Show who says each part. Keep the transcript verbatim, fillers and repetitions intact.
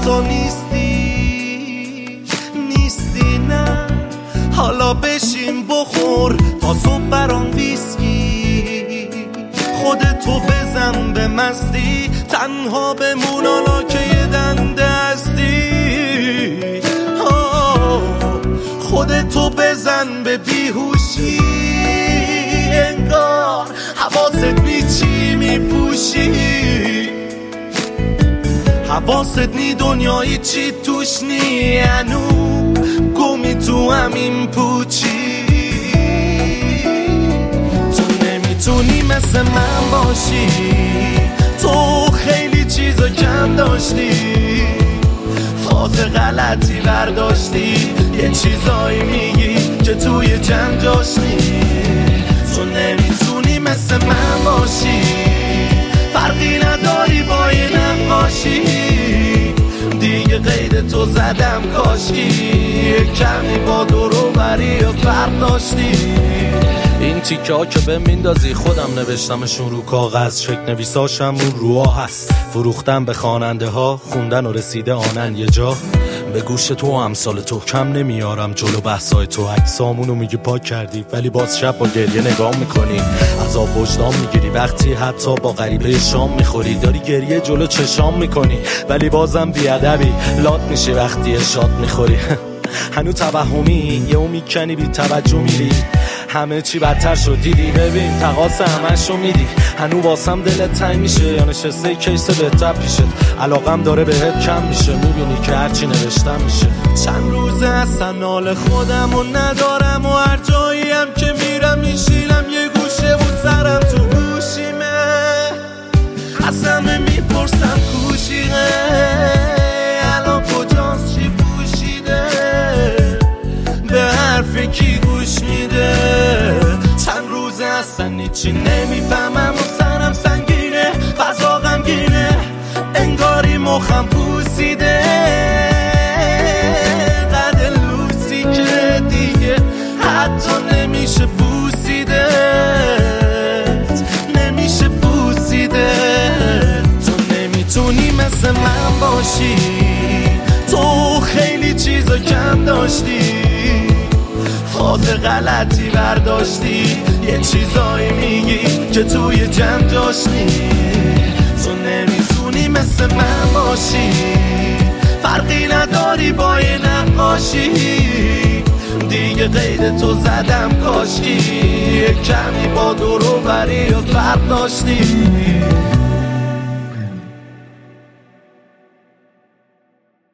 Speaker 1: تو نیستی نیستی نه. حالا بشین بخور تا صبح برام ویسکی، خودتو بزن به مستی، تنها بمون حالا که یه دنده هستی. خودتو بزن به بیهوشی، انگار حواست نی چی میپوشی، حواست نی دنیایی چی توش نی، هنو گمی تو همین پوچی. تو نمیتونی مثل من باشی، تو خیلی چیزا کم داشتی، فاز غلطی برداشتی، یه چیزایی میگی که توی جمع جاشتی. تو نمیتونی مثل من باشی، فرقی نداری با یه نقاشی، دیگه قید تو زدم کاشکی، کمی با دورو بری و فرق داشتی. این تیکه ها که به میندازی خودم نوشتمشون رو کاغذ، شک نویساشم اون روها هست، فروختم به خواننده ها، خوندن و رسیده آنن یه جا. به گوش تو و امثال تو کم نمیارم جلو بحثای تو، عکسامونو میگی پاک کردی ولی باز شب با گریه نگاه میکنی، عذاب وجدان میگیری وقتی حتی با غریبه شام میخوری، داری گریه جلو چشام میکنی ولی بازم بیادبی، لات میشی وقتی شاد میخوری. هنو توهمی یهو میکنی بی توجه میری، همه چی بدتر شد دیدی، ببین تقاص همشو میدی، هنو واسم دلت تنگ میشه یا نشسته کیس بهتر پیشت، علاقم داره بهت کم میشه، میبینی که هرچی نوشتم میشه. چند روزه اصلا نال خودم و ندارم و هر جایی هم که میرم میشینم یه گوشه بود سرم تو گوشیمه، از همه میپرسم کوشیه الان کجاست چی پوشیده، به حرف کی گوش میده. چند روزه اصلا نیچی نمیفهمم و سرم سنگینه، فضا غمگینه، انگاری مخم پوسیده، قد لوسی که دیگه حتی نمیشه پوسیده، نمیشه پوسیده. تو نمیتونی مثل من باشی، تو خیلی چیزا کم داشتی، فاز غلطی برداشتی، یه چیزایی میگی که توی جمع جاشتی. تو نمیتونی مثل من باشی، فرقی نداری با یه نقاشی، دیگه قید تو زدم کاشکی، کمی با دورو بری و فرق داشتی.